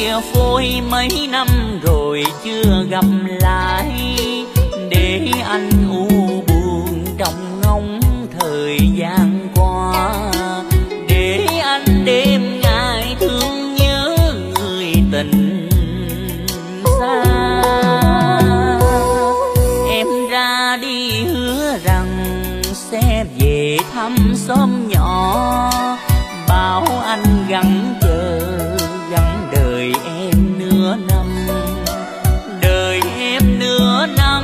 chia phôi mấy năm rồi chưa gặp lại, để anh u buồn trong ngóng thời gian qua, để anh đêm ngày thương nhớ người tình xa. Em ra đi hứa rằng sẽ về thăm xóm nhỏ, bảo anh gắng chờ gắng đợi em nửa năm, đợi em nửa năm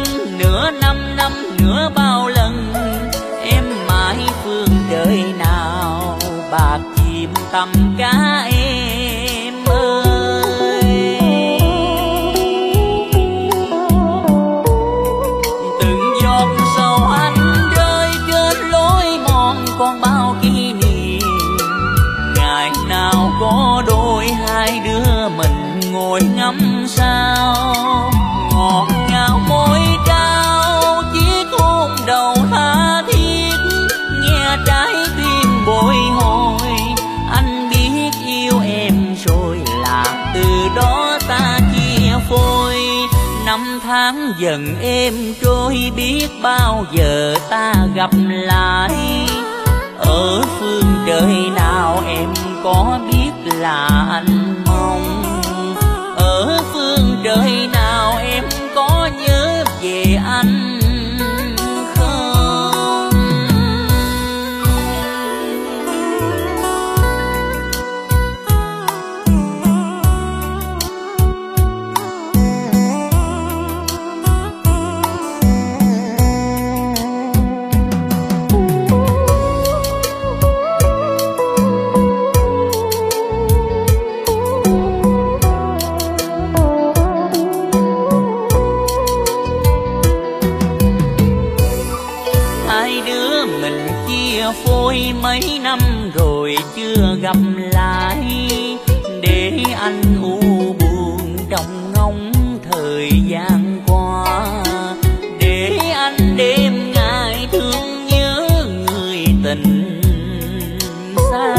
nữa bao lần, em mãi phương trời nào bạc chìm tầm cá em ơi. Từng giọt sầu anh rơi trên lối mòn còn bao kỷ niệm, ngày nào có đôi hai đứa mình ngồi ngắm sao, ngọt ngào môi trao chiếc hôn đầu tha thiết, nghe trái tim bồi hồi. Anh biết yêu em rồi là từ đó ta chia phôi, năm tháng dần êm trôi biết bao giờ ta gặp lại. Ở phương trời nào em có biết là anh mong, ở phương trời nào em có nhớ về anh không? phôi mấy năm rồi chưa gặp lại, để anh u buồn trong ngóng thời gian qua, để anh đêm ngày thương nhớ người tình xa.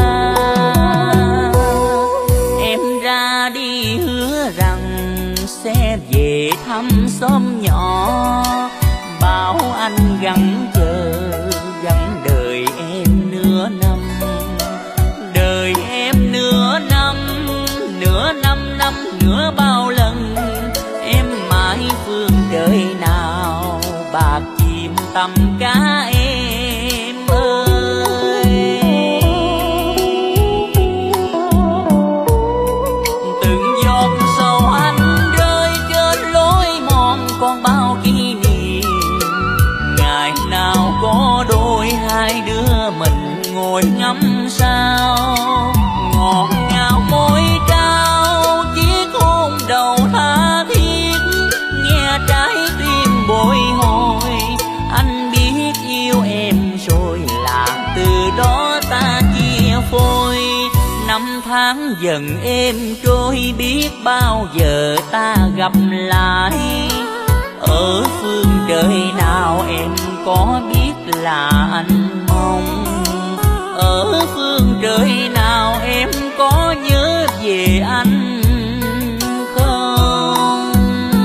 Em ra đi hứa rằng sẽ về thăm xóm nhỏ, bảo anh gắng chờ gắng đợi em nửa năm, đợi em nửa năm nữa bao lần, em mãi phương trời nào bạc chìm tầm cá em ơi. Từng giọt sầu anh rơi trên lối mòn còn bao kỷ niệm, ngày nào có đôi hai đứa mình ngồi ngắm sao, ngọt ngào môi trao chiếc hôn đầu tha thiết, nghe trái tim bồi hồi. Anh biết yêu em rồi là từ đó ta chia phôi, năm tháng dần êm trôi biết bao giờ ta gặp lại. Ở phương trời nào em có biết là anh mong, ở phương trời nào em có nhớ về anh không?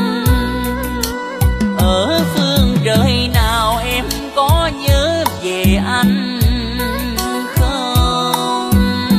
Ở phương trời nào em có nhớ về anh không?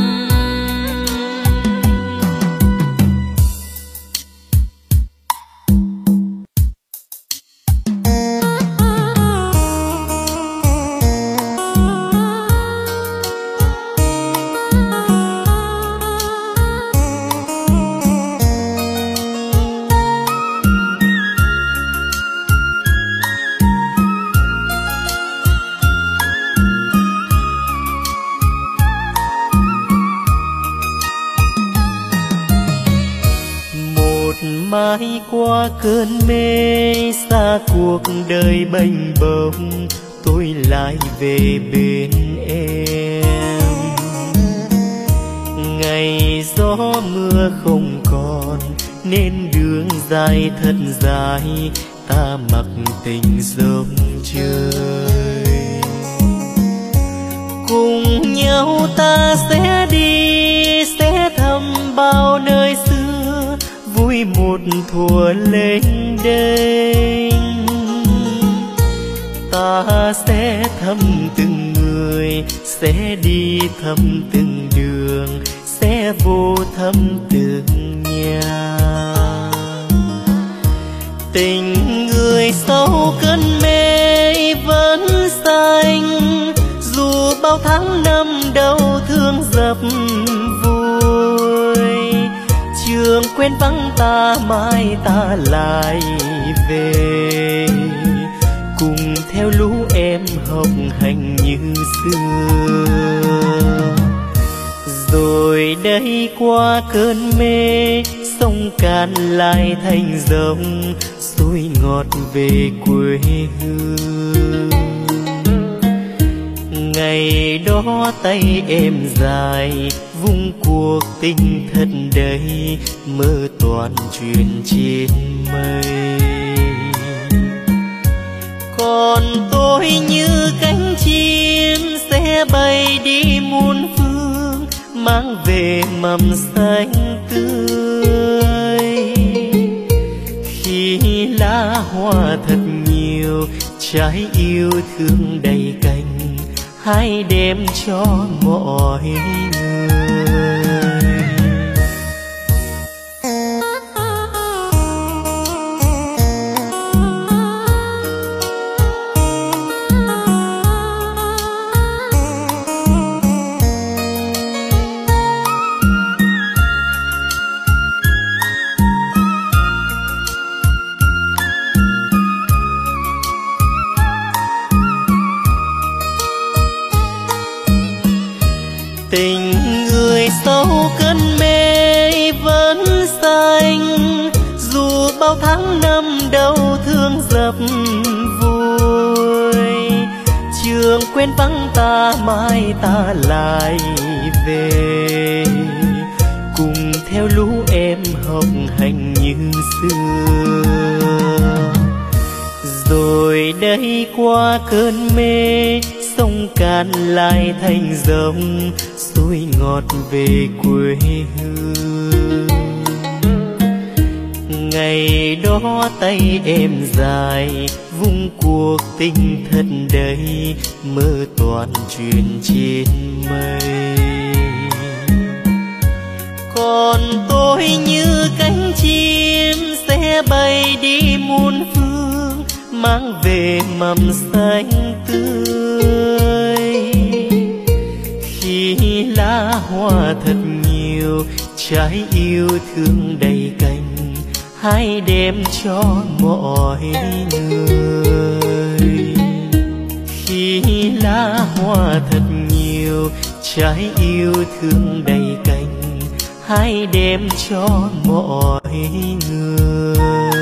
mãi qua cơn mê xa cuộc đời bênh bồng, tôi lại về bên em. Ngày gió mưa không còn nên đường dài thật dài, ta mặc tình dòng trời. Cùng nhau ta sẽ đi, sẽ thăm bao nơi xưa, thuở lên đênh. Ta sẽ thăm từng người, sẽ đi thăm từng đường, sẽ vô thăm từng nhà. Tình người sau cơn mê vẫn xanh, dù bao tháng năm đau thương dập vùi. Trường quên vắng ta mai ta lại về, cùng theo lũ em học hành như xưa. Rồi đây qua cơn mê, sông Cạn lại thành dòng, suối ngọt về quê hương. Ngày đó tay em dài, vung cuộc tình thật đầy, mơ toàn chuyện trên mây. Còn tôi như cánh chim sẽ bay đi muôn phương, mang về mầm xanh tươi. Khi lá hoa thật nhiều, trái yêu thương đầy cành, hãy đem cho mọi người. Tình người sau cơn mê vẫn xanh, dù bao tháng năm đau thương dập vùi. Trường quên vắng ta mai ta lại về, cùng theo lũ em học hành như xưa. Rồi đây qua cơn mê, sông Cạn lại thành dòng, suối ngọt về quê hương. Ngày đó tay em dài, vung cuộc tình thật đầy, mơ toàn chuyện trên mây. Còn tôi như cánh chim sẽ bay đi muôn phương, mang về mầm xanh tươi. Khi lá hoa thật nhiều, trái yêu thương đầy cành, hãy đem cho mọi người. Khi lá hoa thật nhiều, trái yêu thương đầy cành, hãy đem cho mọi người.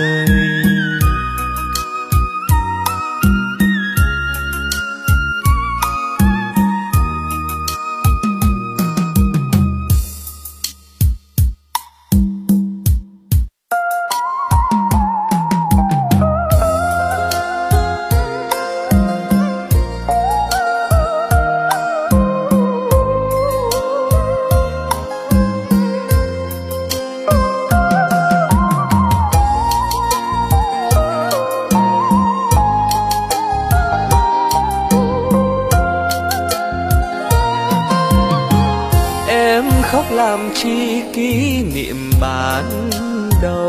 Làm chi kỷ niệm ban đầu,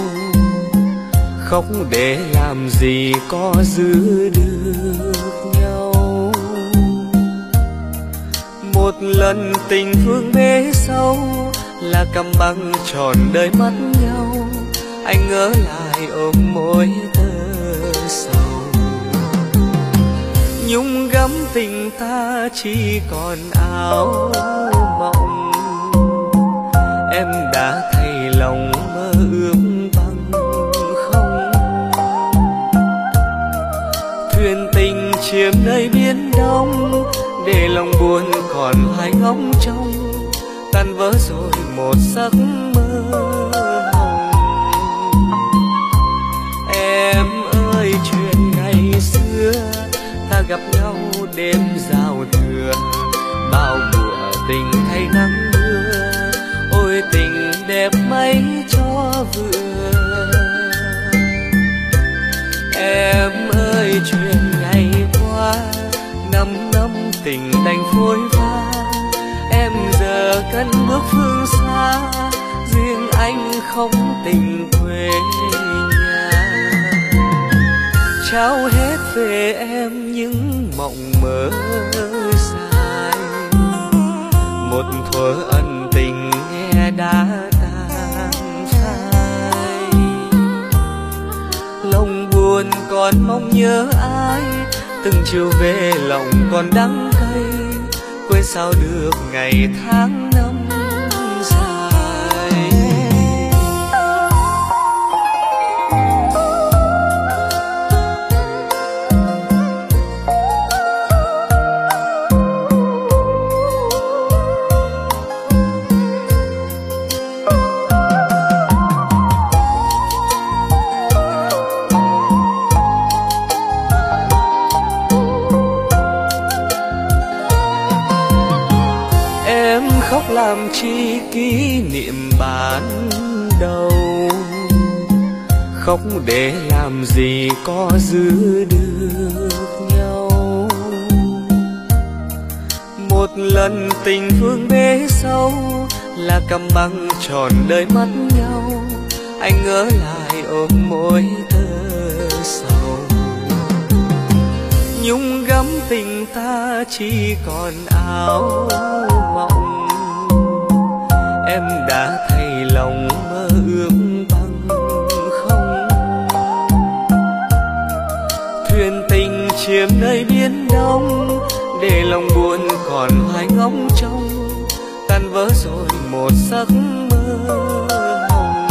khóc để làm gì có giữ được nhau. Một lần tình thương bế sâu là cầm băng tròn đời mất nhau. Anh ngỡ lại ôm môi thơ sầu, nhung gấm tình ta chỉ còn áo mộng. Em đã thay lòng mơ ước bằng không, thuyền tình chiếm nơi biển đông, để lòng buồn còn hai ngóng trông, tan vỡ rồi một giấc mơ hồng. Em ơi chuyện ngày xưa, ta gặp nhau đêm giao thừa, bao mùa tình thay nắng mưa, ôi tình đẹp mấy cho vừa. Em ơi chuyện ngày qua, năm năm tình đành phôi pha. Em giờ cất bước phương xa, riêng anh không tình quê nhà. Trao hết về em những mộng mơ dài, một thuở ân tình nghe đã tan phai. Lòng buồn còn mong nhớ ai, từng chiều về lòng còn đắng cay. Quên sao được ngày tháng năm dài. Khóc làm chi kỷ niệm ban đầu, khóc để làm gì có giữ được nhau. Một lần tình vương bế sâu là cầm băng tròn đời mất nhau. Anh ngỡ lại ôm môi thơ sầu, nhung gấm tình ta chỉ còn áo mộng. Em đã thay lòng mơ ước bằng không. Thuyền tình chiếm nơi biển đông, để lòng buồn còn hoài ngóng trông. Tan vỡ rồi một giấc mơ hồng.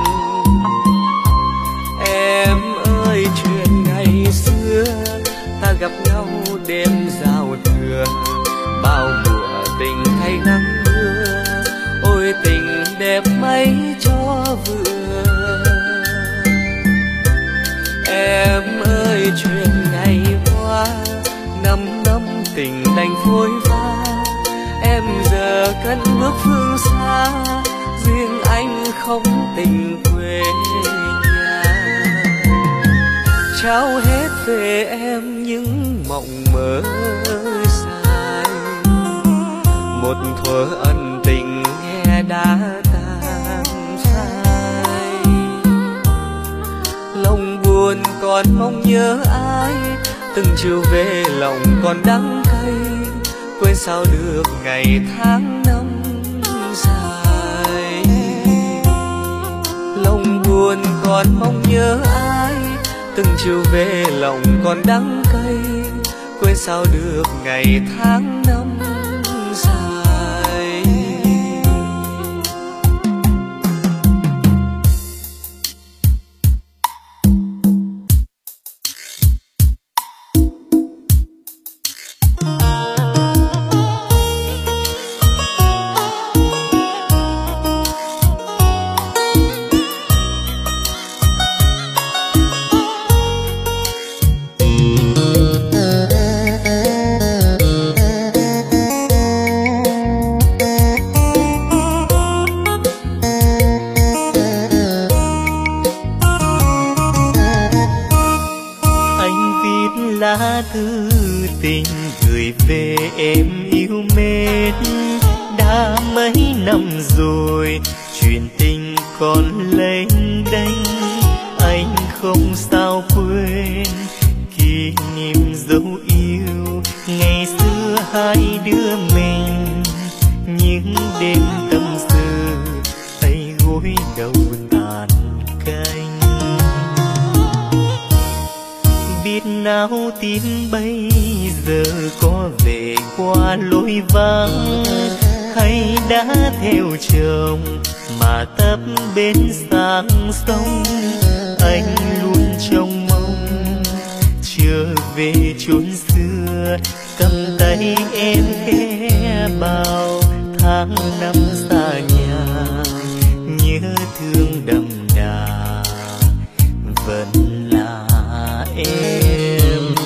Em ơi chuyện ngày xưa, ta gặp nhau đêm giao thừa. Bao mùa tình hay nắng mưa, ôi tình đẹp mấy cho vừa. Em ơi chuyện ngày qua, năm năm tình đành phôi pha. Em giờ cất bước phương xa, riêng anh không tình quê nhà. Trao hết về em những mộng mơ dài, một thuở ân tình nghe đã tan phai. Lòng buồn còn mong nhớ ai, từng chiều về lòng còn đắng cay. Quên sao được ngày tháng năm dài. Lòng buồn còn mong nhớ ai, từng chiều về lòng còn đắng cay. Quên sao được ngày tháng năm dài. Lá thư tình gửi về em yêu mến. Đã mấy năm rồi chuyện tình còn lênh đênh. Anh không sao quên kỷ niệm dấu yêu ngày xưa hai đứa mình. Những đêm tâm sự tay gối đầu tàn canh. Biết nào tin bây giờ có về qua lối vắng, hay đã theo chồng mà tấp bên sang sông. Anh luôn trông mong trở về chốn xưa, cầm tay em khẽ bao tháng năm xa nhà. Nhớ thương đậm đà vẫn là em,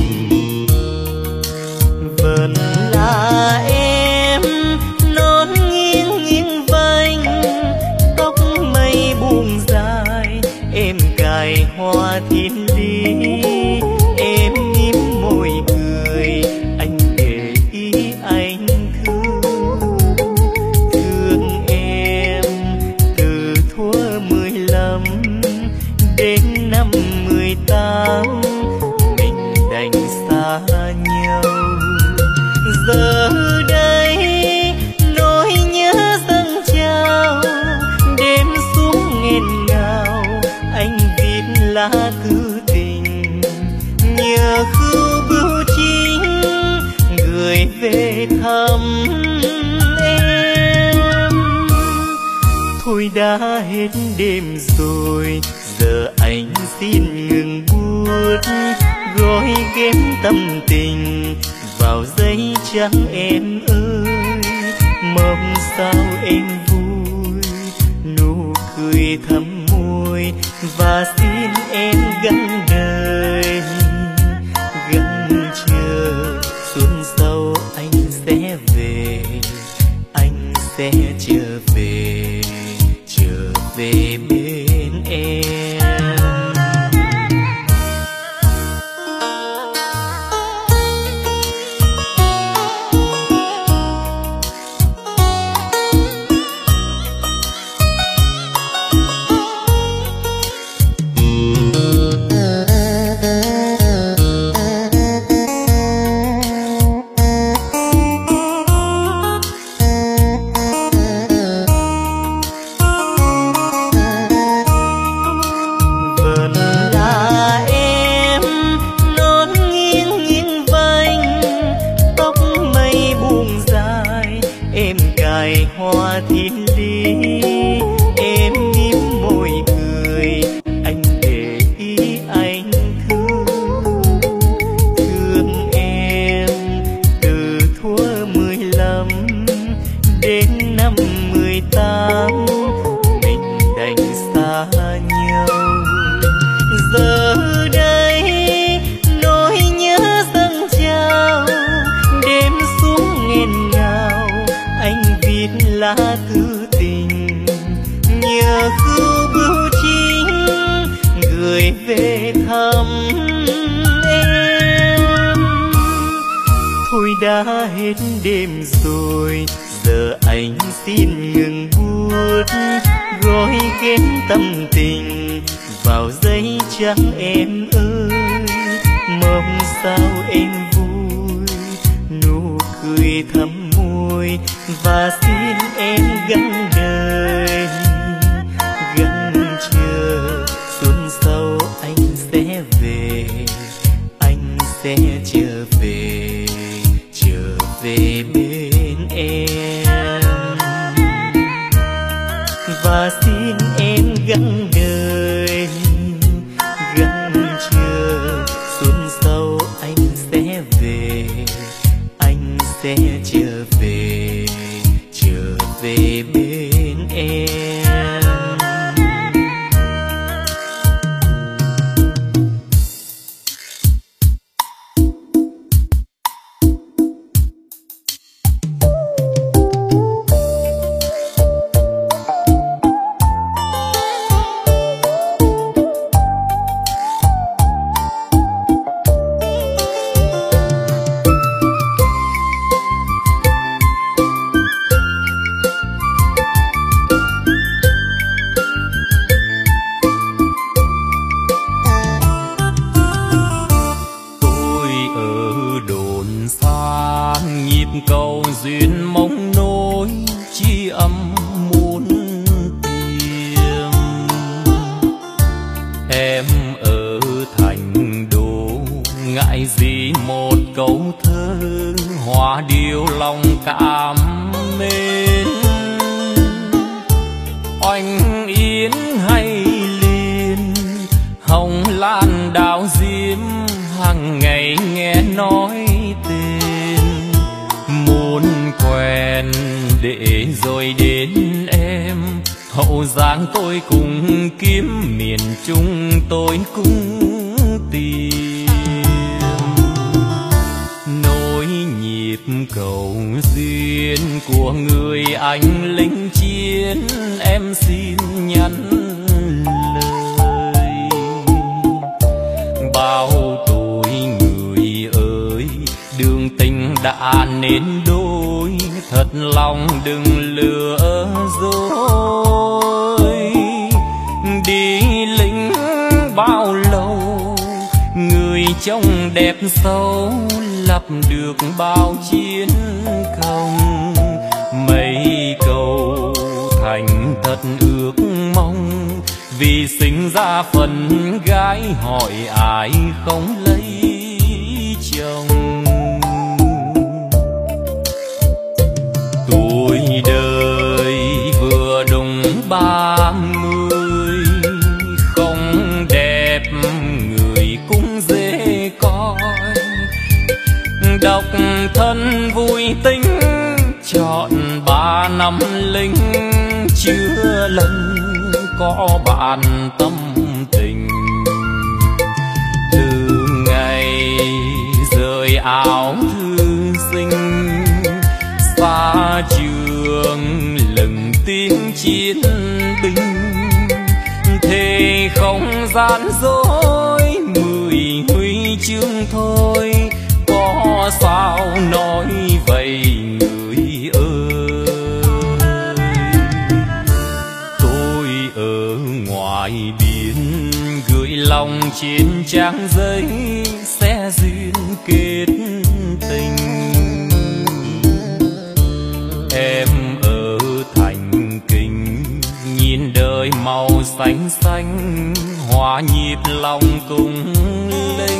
vẫn là em. Nón nghiêng nghiêng vành, tóc mây buông dài, em cài hoa thiên lý. Thôi đã hết đêm rồi, giờ anh xin ngừng buốt, gói ghém tâm tình vào giấy trắng em ơi. Mong sao em vui, nụ cười thắm môi, và xin em gắn đời gắn chờ. Xuân sau anh sẽ về, anh sẽ trở về bên em. Hoa thiên lý em mím môi cười, anh để ý anh thương em từ thuở 15 đến năm 18 mình đành xa nhau. Giờ đây nỗi nhớ dâng trào, đêm xuống nghẹn ngào, anh viết lá thư tình nhờ khưu bưu chính gửi về thăm em. Thôi đã hết đêm rồi, giờ anh xin ngừng buốt, gói ghém tâm tình vào giấy trắng em ơi. Mong sao em vui, nụ cười thắm môi, và xin em gắn đời gắn chờ. Xuân sau anh sẽ về, anh sẽ trở về bên em, và xin em gắn đời gắn chờ. Xuân sau anh sẽ về, anh sẽ trở về bên em. Cầu duyên mong nối chi âm muốn tìm, em ở thành đô ngại gì một câu thơ hoa điệu lòng cảm mến. Oanh yến hay liền hồng lan đào diêm, hàng ngày nghe nói tên muốn quen để rồi đến em. Hậu Giang tôi cùng kiếm, miền Trung tôi cũng tìm, nối nhịp cầu duyên của người anh lính chiến. Em xin nhắn lời bao tuổi người ơi, đường tình đã nên đôi, thật lòng đừng lừa dối. Đi lính bao lâu, người trông đẹp xấu, lập được bao chiến công. Mấy câu thành thật ước mong, vì sinh ra phần gái hỏi ai không lấy chồng. Tuổi đời vừa đùng 30 tính trọn 3 năm lính, chưa lần có bạn tâm tình. Từ ngày rời áo thư sinh, xa trường lừng tiếng chiến binh, thề không gian dối 10 huy chương thôi, có sao nói vậy người ơi. Tôi ở ngoài biển gửi lòng trên trang giấy, sẽ duyên kết tình. Em ở thành kinh nhìn đời màu xanh xanh, hòa nhịp lòng cùng linh.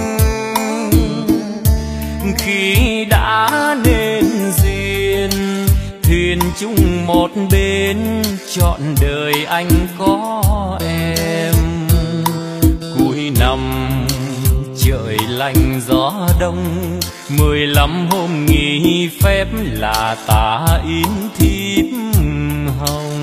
Khi đã nên duyên thuyền chung một bên, trọn đời anh có em. Cuối năm trời lạnh gió đông, 15 hôm nghỉ phép là tà yến thiếp hồng.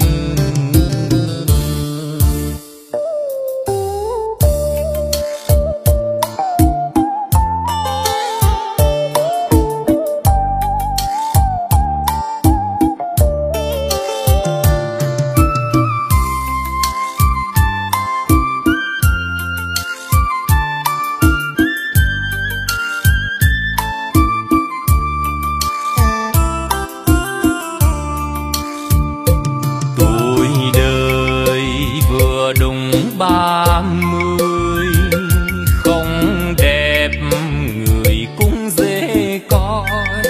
Đúng 30 không đẹp người cũng dễ coi,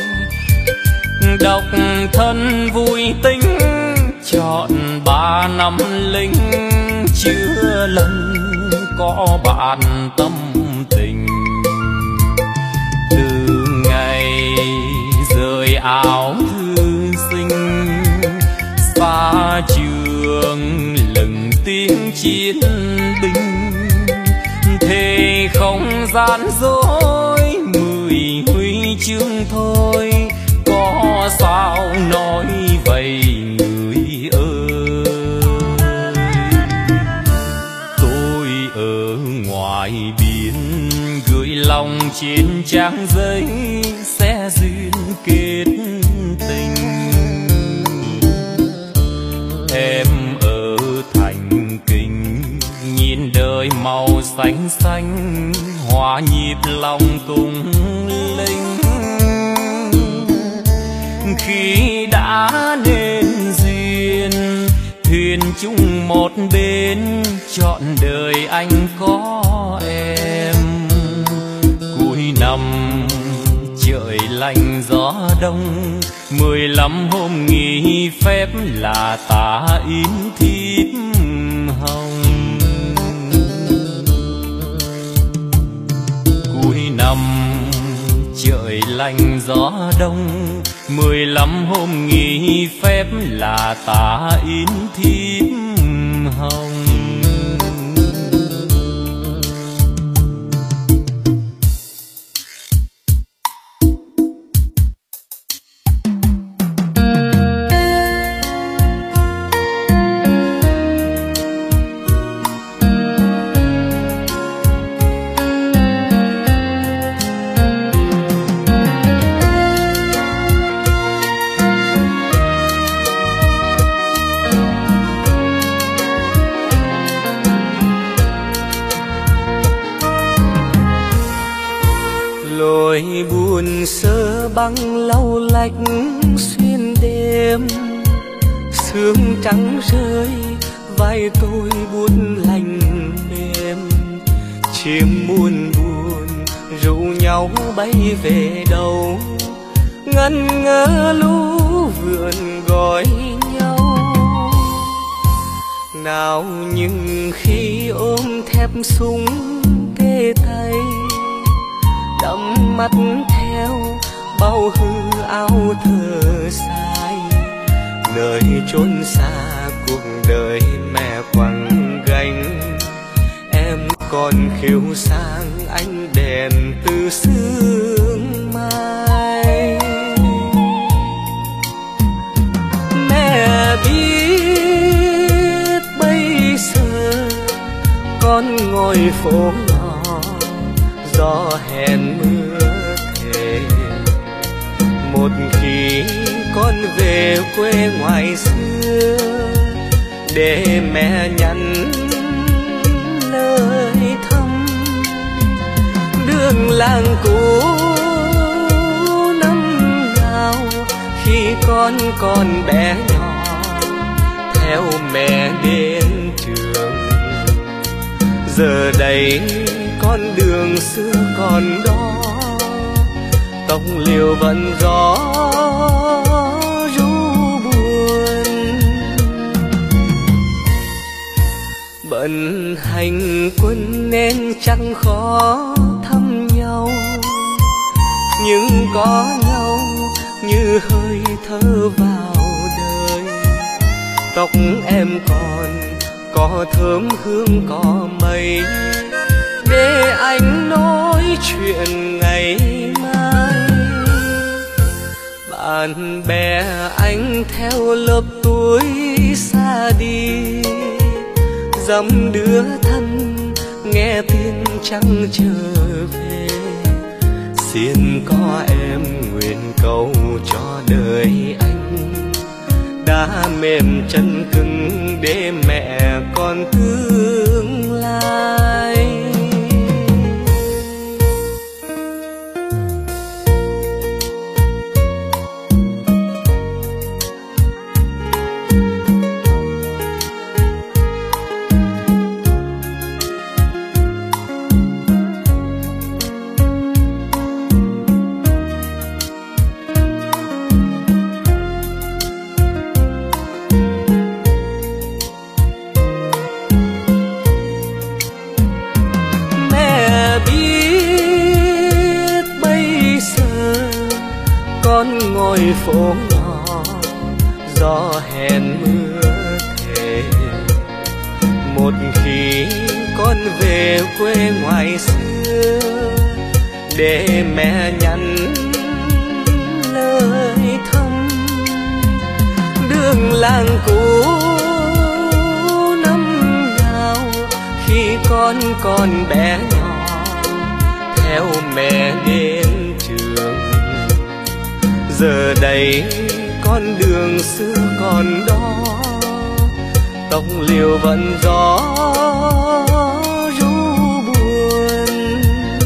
độc thân vui tính trọn 3 năm lính, chưa lần có bạn tâm tình. Từ ngày rời áo thư sinh, xa trường lừng tiếng chiến binh, thề không gian dối 10 huy chương thôi, có sao nói vậy người ơi. Tôi ở ngoài biển gửi lòng trên trang giấy, sẽ duyên kết tình. Em ở thành kinh nhìn đời màu xanh xanh, hòa nhịp lòng cùng linh. Khi đã nên duyên thuyền chung một bên, trọn đời anh có em. Cuối năm trời lạnh gió đông, 15 hôm nghỉ phép là tà yến thiếp hồng. Cuối năm trời lạnh gió đông, 15 hôm nghỉ phép là tà yến thiếp hồng. Lối buồn sơ băng lau lách xuyên đêm, sương trắng rơi vai tôi buốt lạnh mềm. Chim muôn buồn rủ nhau bay về đâu, ngân ngỡ lũ vượn gọi nhau. Nào nhưng khi ôm thép súng kề tay, đắm mắt theo bao hư áo thở dài. Nơi chốn xa cuộc đời mẹ quẳng gánh, em còn khiêu sang ánh đèn từ sương mai. phố nhỏ gió hẹn mưa thề. Một khi con về quê ngoài xưa để mẹ nhắn lời thăm. Đường làng cũ năm nào khi con còn bé nhỏ theo mẹ đến trường. Giờ đây con đường xưa còn đó, tóc liều vẫn gió ru buồn. Bận hành quân nên chẳng khó thăm nhau, nhưng có nhau như hơi thở vào đời. Tóc em còn có thơm hương cỏ mây, để anh nói chuyện ngày mai. Bạn bè anh theo lớp tuổi xa đi, dăm đứa thân nghe tin chẳng trở về. Xin có em nguyện cầu cho đời anh đã mềm chân cứng để mẹ con tương lai. Ngôi phố nhỏ gió hẹn mưa thề. Một khi con về quê ngoài xưa để mẹ nhắn lời thăm. Đường làng cũ năm nào khi con còn bé nhỏ theo mẹ đến trường. Giờ đây con đường xưa còn đó, tóc liều vẫn gió ru buồn.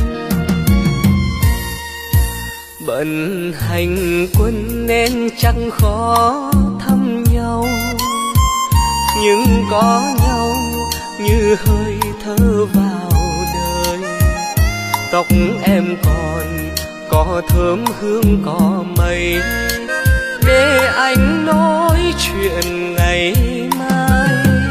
Bận hành quân nên chẳng khó thăm nhau, nhưng có nhau như hơi thở vào đời. Tóc em còn có thơm hương cỏ mây, để anh nói chuyện ngày mai.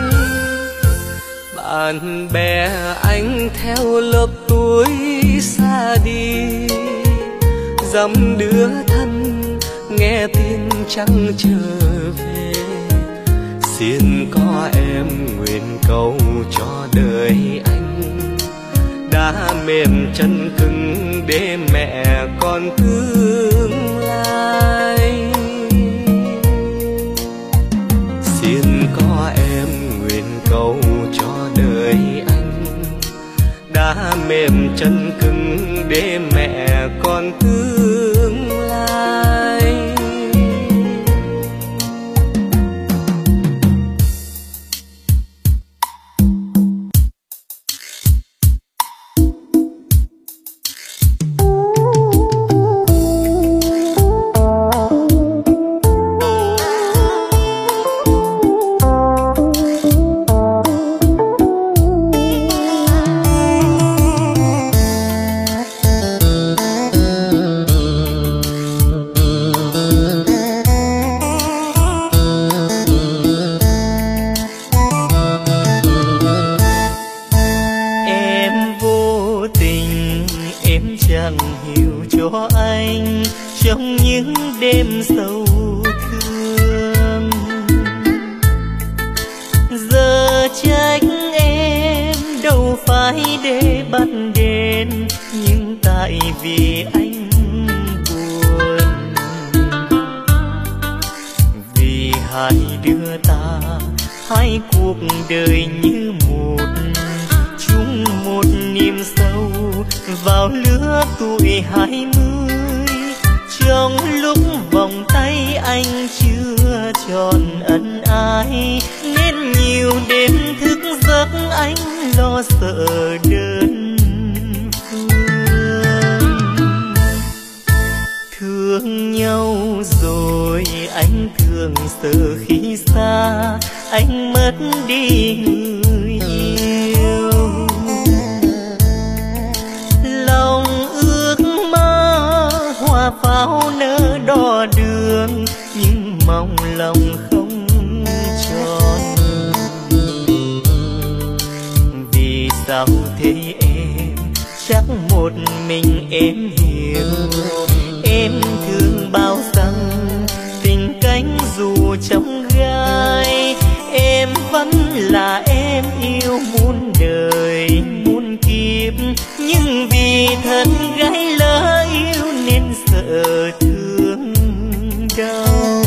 Bạn bè anh theo lớp tuổi xa đi, dăm đứa thân nghe tin chẳng trở về. Xin có em nguyện cầu cho đời anh đã mềm chân cứng để mẹ con tương lai. Xin có em nguyện cầu cho đời anh đã mềm chân cứng để mẹ con tương lai. Trong những đêm sâu thương, giờ trách em đâu phải để bắt đến, nhưng tại vì anh buồn. Vì hai đứa ta hai cuộc đời như một, chung một vào lứa tuổi 20, trong lúc vòng tay anh chưa tròn ân ái, nên nhiều đêm thức giấc anh lo sợ đơn phương. Thương nhau rồi anh thường sợ khi xa anh mất đi người yêu. Lòng ước mơ hoa pháo nở đỏ đường, nhưng mong lòng không tròn. Vì sao thế em, chắc một mình em hiểu. Em thương bao rằng tình cánh dù trong gai, em vẫn là em yêu muôn đời muôn kiếp. Nhưng vì thân gái lỡ yêu nên sợ thương đau.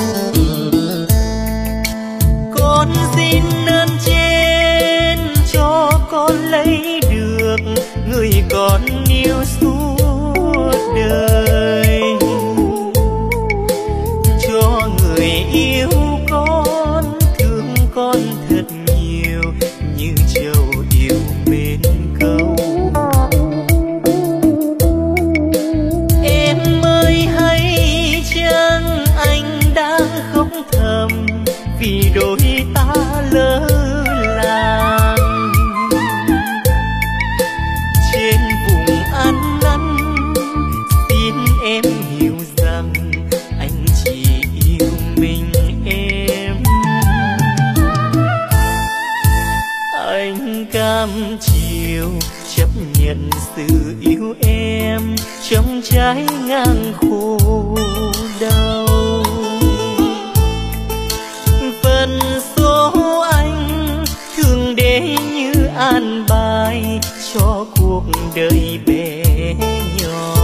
Con xin ơn trên cho con lấy được người con yêu suốt đời, cho người yêu con thương con thật nhiều như trầu yêu mến câu. Em ơi hay chăng anh đang khóc thầm vì đôi ta lỡ làng. Trên vùng ăn năn xin em hiểu rằng anh chỉ yêu mình em. Anh cam chịu chấp nhận sự yêu em trong trái ngang khổ đau. Phần số anh thường để như an bài cho cuộc đời bé nhỏ.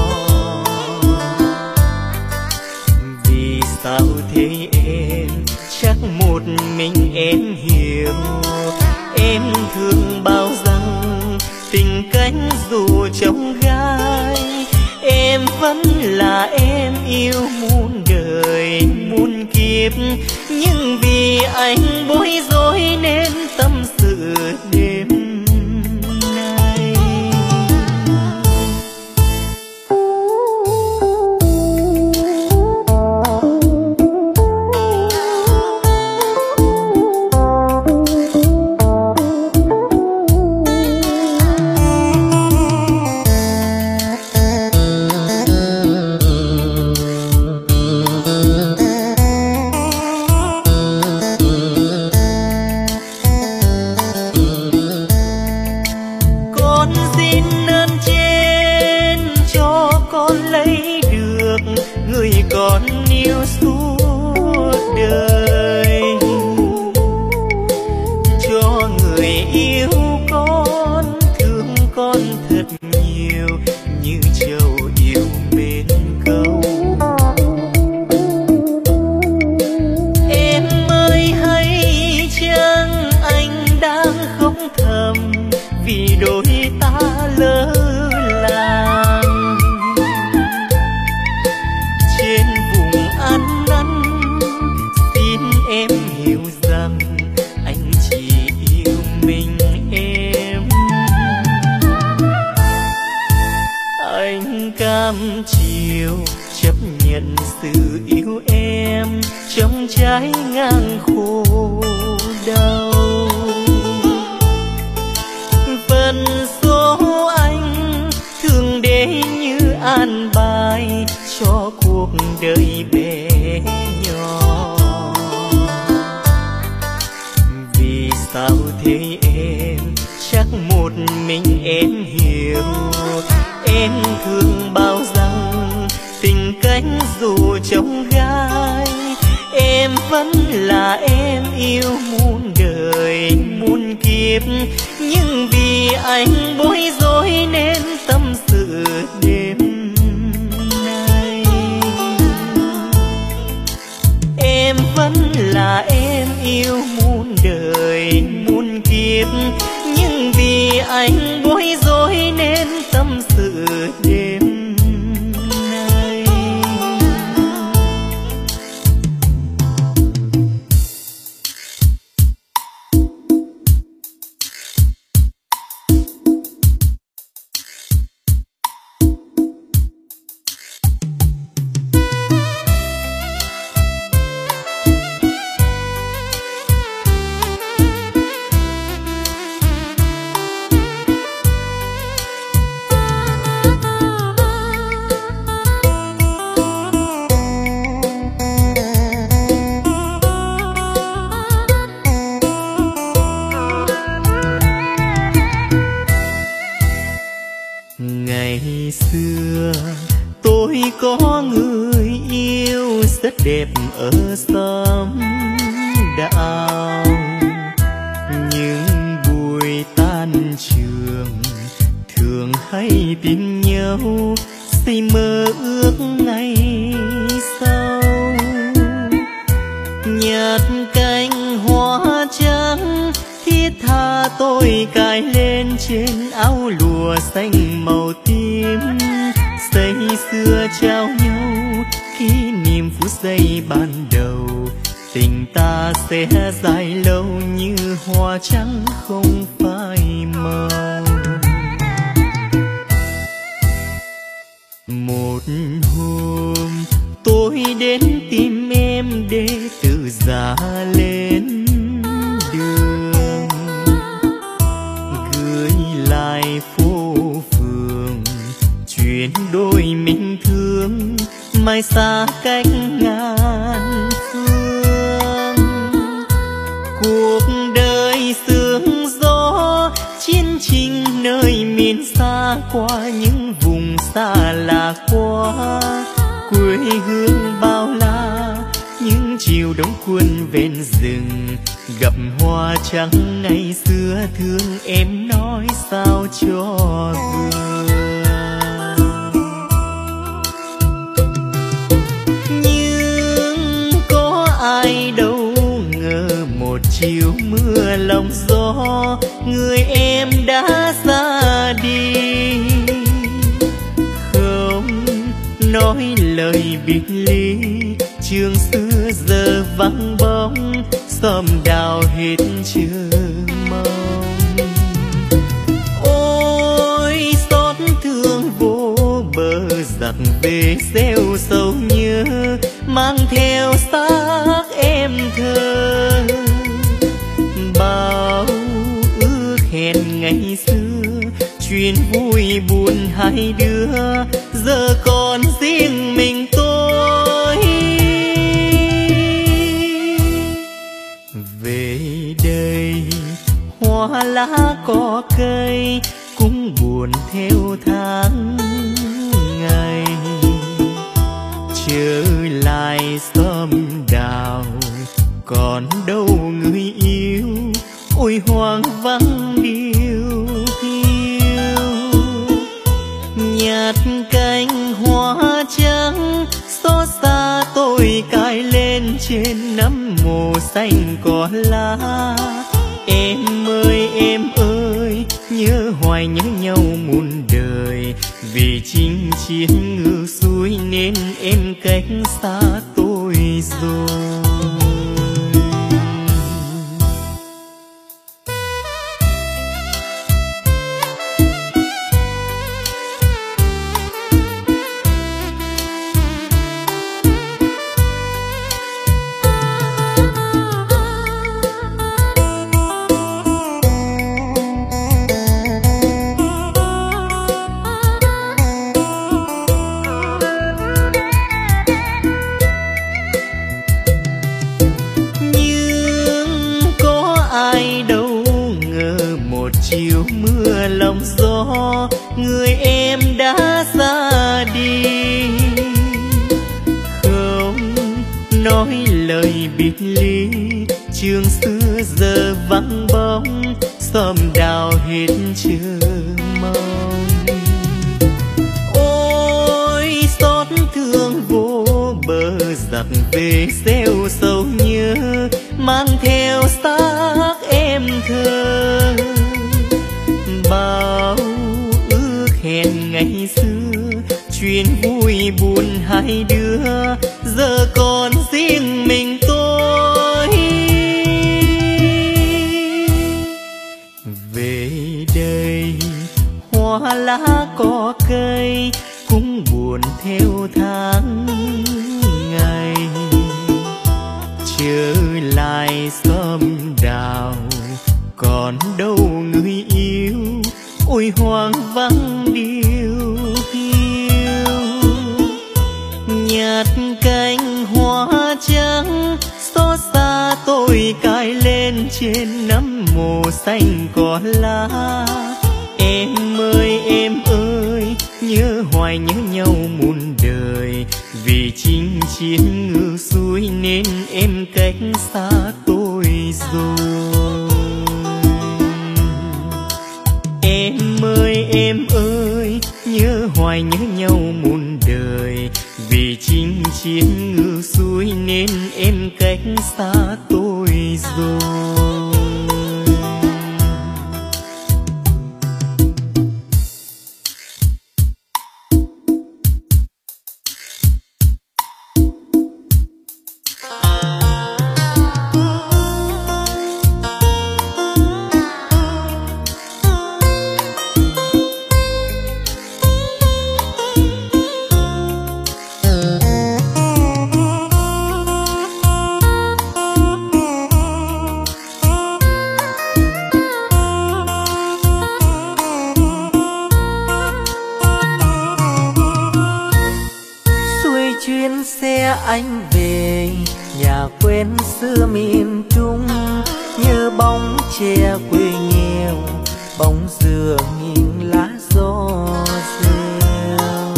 Vì sao thế em, chắc một mình em hiểu. Em thương bao rằng tình cánh dù trong gai, em vẫn là em yêu muôn đời muôn kiếp. Nhưng vì anh bối rối nên tâm sự đêm nay. Con yêu suốt đời, cho người yêu con thương con thật nhiều như trầu yêu mến câu. Em ơi hay chăng anh đang khóc thầm vì đôi ta lỡ làng. Trên vùng ăn năn xin em hiểu rằng anh chỉ yêu mình em. Anh cam chịu chấp nhận sự yêu em trong trái ngang khổ đau. Phần số anh thường để như an bài cho cuộc đời bé nhỏ. Vì sao thế em, chắc một mình em hiểu. Em thương bao rằng tình cánh dù trong gai, em vẫn là em yêu muôn đời muôn kiếp. Nhưng vì anh bối rối nên tâm sự đêm nay. Em vẫn là em yêu muôn đời muôn kiếp. Nhưng vì anh bối rối nên tâm sự đẹp ở xóm đạo. Những buổi tan trường thường hay tìm nhau xây mơ ước ngày sau. Nhặt cành hoa trắng thiết tha tôi cài lên trên áo lụa xanh màu tím. Say xưa trao nhau kỷ niệm phút giây ban đầu. Tình ta sẽ dài lâu như hoa trắng không phai màu. Một hôm tôi đến tìm em để tự giá lên đường, gửi lại phố phường chuyện đôi mình thương mai xa cách ngàn phương. Cuộc đời sương gió chiến tranh nơi miền xa qua những vùng xa lạ qua. Quê hương bao la những chiều đông quân ven rừng, gặp hoa trắng ngày xưa thương em nói sao cho vừa. Nhưng có ai đâu ngờ một chiều mưa lòng gió người em đã ra đi. Không nói lời biệt ly trường xưa giờ vắng bóng, xóm đào hết chờ mong. Ôi xót thương vô bờ giặc về gieo sầu nhớ, mang theo xác em thơ. Bao ước hẹn ngày xưa chuyện vui buồn hai đứa, giờ còn riêng mình tôi. Về đây hoa lá cỏ cây cũng buồn theo tháng ngày. Trở lại xóm đào còn đâu người yêu, ôi hoang vắng điều hiu. Nhặt cành hoa trắng xót xa tôi cài lên trên nấm mồ xanh cỏ lá. Em ơi nhớ hoài nhớ nhau muôn đời, vì chinh chiến ngược xuôi nên em cách xa tôi rồi. Chiều mưa lòng gió người em đã ra đi. Không nói lời biệt ly trường xưa giờ vắng bóng, xóm đào hết chờ mong. Ôi xót thương vô bờ giặc về gieo sầu nhớ, mang theo xác em thơ. Bao ước hẹn ngày xưa chuyện vui buồn hai đứa, giờ còn riêng mình tôi. Về đây hoa lá cỏ cây cũng buồn theo tháng ngày. Trở lại xóm đào còn đâu người yêu, ôi hoang vắng điều hiu. Nhặt cành hoa trắng xót xa tôi cài lên trên nấm mồ xanh cỏ lá. Em ơi nhớ hoài nhớ nhau muôn đời, Vì chinh chiến ngược xuôi nên em cách xa tôi rồi. Em ơi, nhớ hoài nhớ nhau muôn đời. Vì chinh chiến ngược xuôi nên em cách xa tôi rồi. Anh về nhà quen xưa miền Trung, như bóng tre quê nghèo, bóng dừa nghiêng lá gió reo.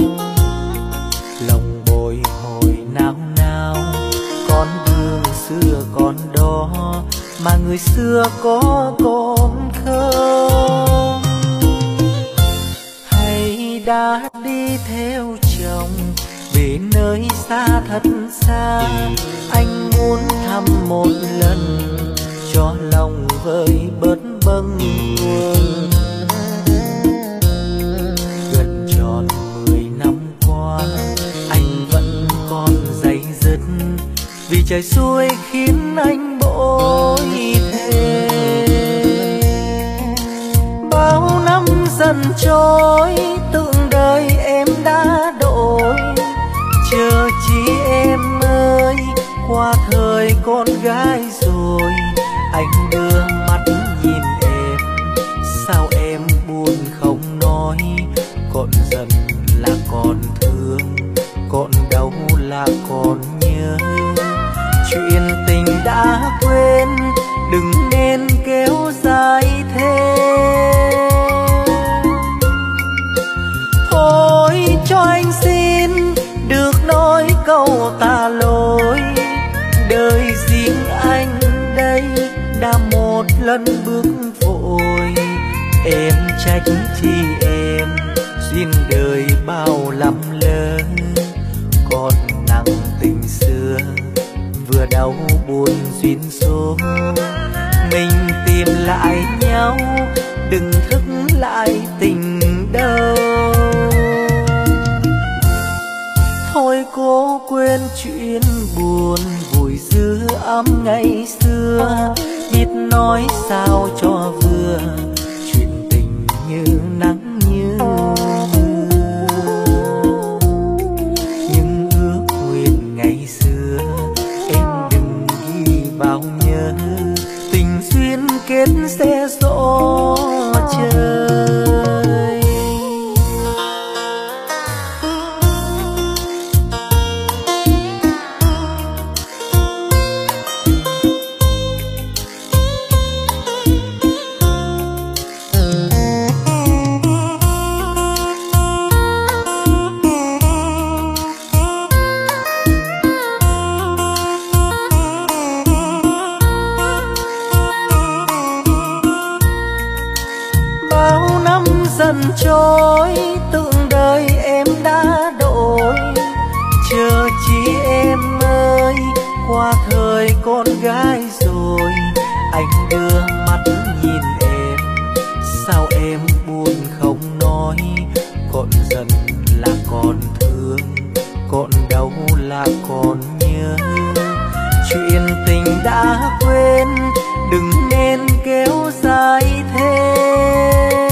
Lòng bồi hồi nao nao, con đường xưa còn đó mà người xưa có còn không? Hay đã đi theo chồng về nơi xa thật xa, anh muốn thăm một lần cho lòng vơi bớt bâng khuâng. Gần tròn 10 năm qua anh vẫn còn day dứt, vì trời xuôi khiến anh bội thề. Bao năm dần trôi tưởng đời em đã đổi, chờ chi em ơi, qua thời con gái rồi. Anh đưa mắt nhìn em, sao em buồn không nói? Còn giận là còn thương, còn đau là còn nhớ. Chuyện tình đã quên, đừng nên kéo dài thêm. Thôi cho anh xin được nói câu tạ lỗi, đời riêng anh đây đã một lần bước vội. Em trách chi em, duyên đời bao lắm lỡ, còn nặng tình xưa vừa đau buồn duyên số. Mình tìm lại nhau, đừng thức lại tình đâu. Thôi cố quên chuyện buồn, vùi dư ấm ngày xưa. Biết nói sao cho vừa, chuyện tình như nắng như mưa. Nhưng ước nguyện ngày xưa em đừng ghi vào nhớ, tình duyên kết sẽ gió trời. Dần trôi tưởng đời em đã đổi, chờ chi em ơi, qua thời con gái rồi. Anh đưa mắt nhìn em, sao em buồn không nói? Còn giận là còn thương, còn đau là còn nhớ. Chuyện tình đã quên, đừng nên kéo dài thêm.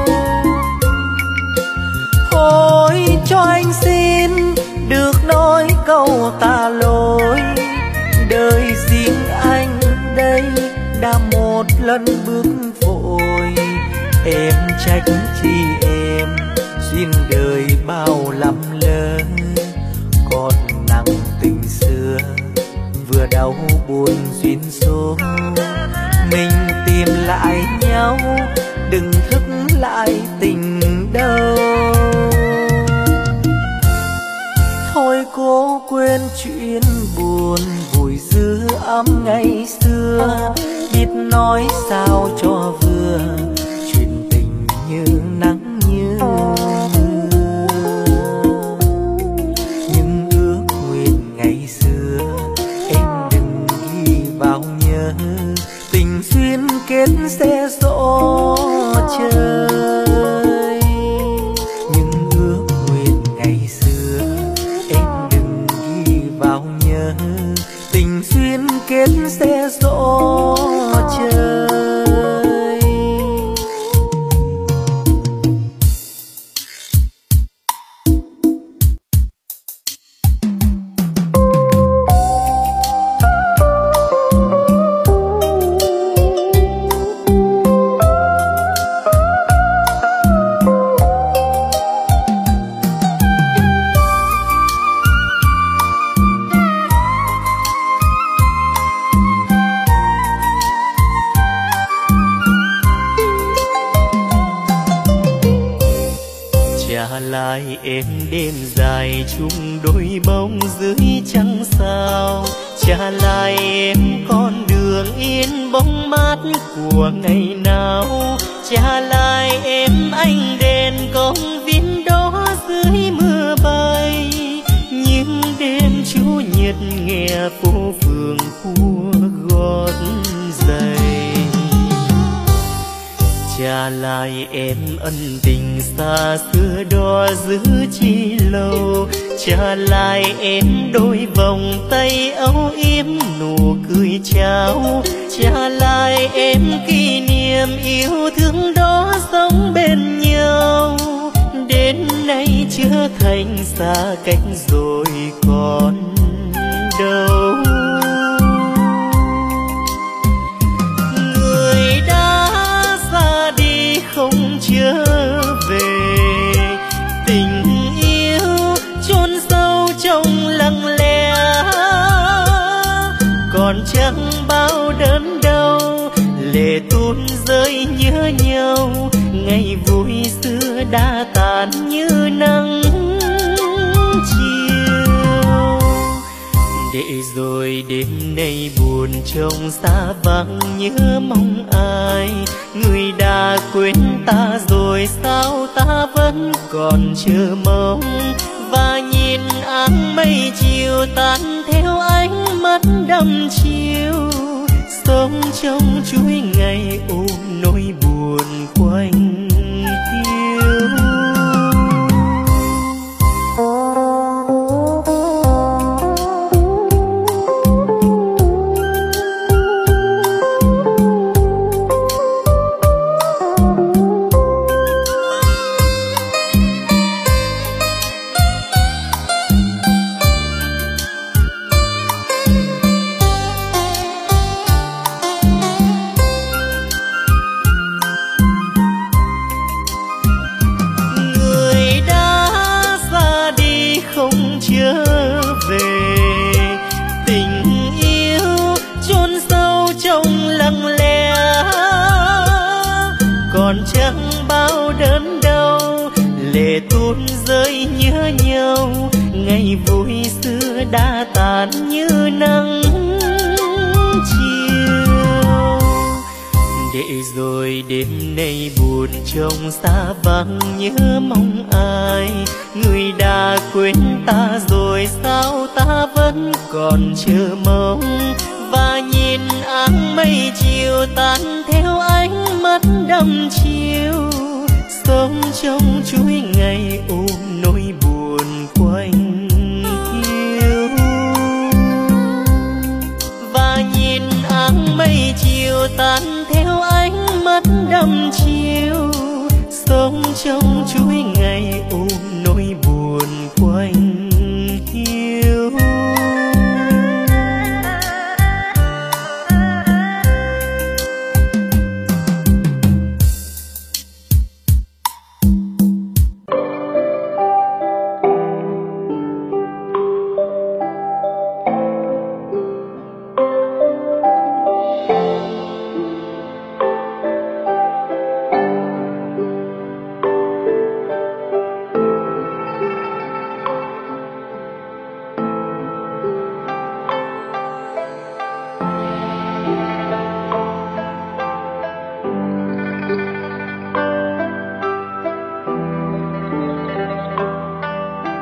Thôi cho anh xin được nói câu tạ lỗi, đời riêng anh đây đã một lần bước vội. Em trách chi em, duyên đời bao lắm lỡ, còn nặng tình xưa vừa đau buồn duyên số. Mình tìm lại nhau, đừng thức lại tình đâu. Thôi quên chuyện buồn vùi giữ ấm ngày xưa, biết nói sao cho vừa chuyện tình như nắng như mưa. Nhưng ước nguyện ngày xưa em đừng ghi vào nhớ, tình duyên kết sẽ gió trời. Nhưng ước nguyện ngày xưa em đừng ghi vào nhớ, tình duyên kết sẽ gió trời. Lại em đêm dài chung đôi bóng dưới trăng sao, trả lại em con đường yên bóng mát của ngày nào, trả lại em ánh đèn công viên đó dưới mưa bay. Những đêm chủ nhật nghe phố phường khua gót giày, trả lại em ân tình xa xưa đó giữ chi lâu, trả lại em đôi vòng tay âu yếm nụ cười chào, trả lại em kỷ niệm yêu thương đó sống bên nhau. Đến nay chưa thành xa cách rồi còn đâu. Người đã ra đi không trở về, tình yêu chôn sâu trong lặng lẽ, còn chẳng bao đớn đau lệ tuôn rơi nhớ nhau. Ngày vui xưa đã tàn như nắng chiều, để rồi đêm nay buồn trông xa vắng nhớ mong ai. Người đã quên ta rồi sao ta vẫn còn chờ mong, và nhìn áng mây chiều tan theo ánh mắt đăm chiều. Sống trong chuỗi ngày ôm nỗi buồn quanh hiu. Còn chẳng bao đớn đau lệ tuôn rơi nhớ nhau. Ngày vui xưa đã tàn như nắng chiều, để rồi đêm nay buồn trông xa vắng nhớ mong ai. Người đã quên ta rồi sao ta vẫn còn chờ mong, và nhìn áng mây chiều tan theo ánh mắt đăm chiều. Sống trong chuỗi ngày ôm nỗi buồn quanh hiu, và nhìn áng mây chiều tan theo ánh mắt đăm chiều. Sống trong chuỗi